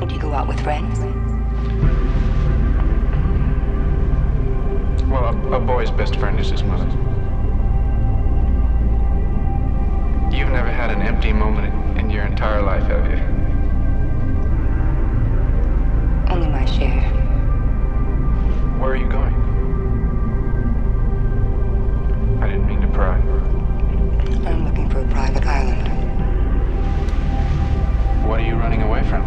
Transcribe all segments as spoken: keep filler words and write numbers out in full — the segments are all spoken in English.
Do you go out with friends? Well, a, a boy's best friend is his mother. You've never had an empty moment in your entire life, have you? Only my share. Where are you going? I didn't mean to pry. I'm looking for a private island. What are you running away from?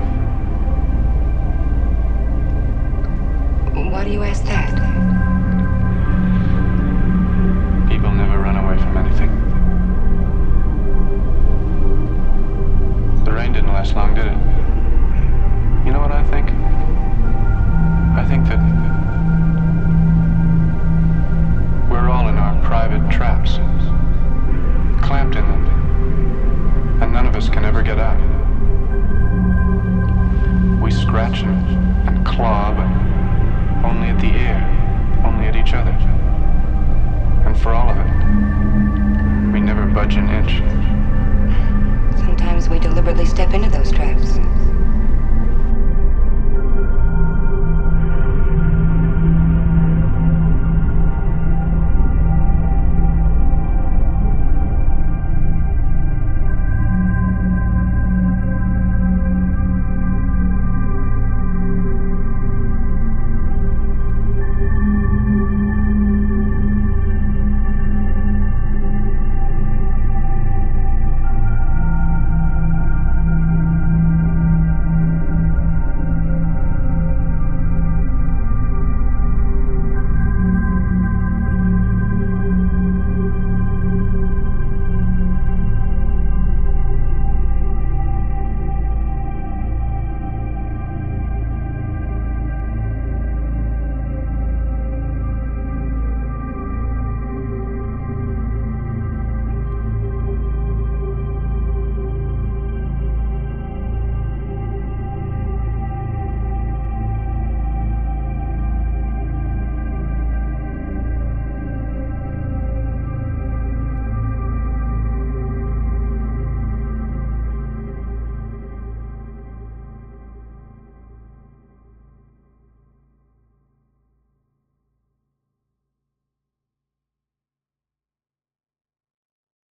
Why do you ask that? People never run away from anything. The rain didn't last long, did it? You know what I think? I think that we're all in our private traps, clamped in them, and none of us can ever get out. We scratch and, and claw, but only at the air, only at each other. And for all of it, we never budge an inch. Sometimes we deliberately step into those traps.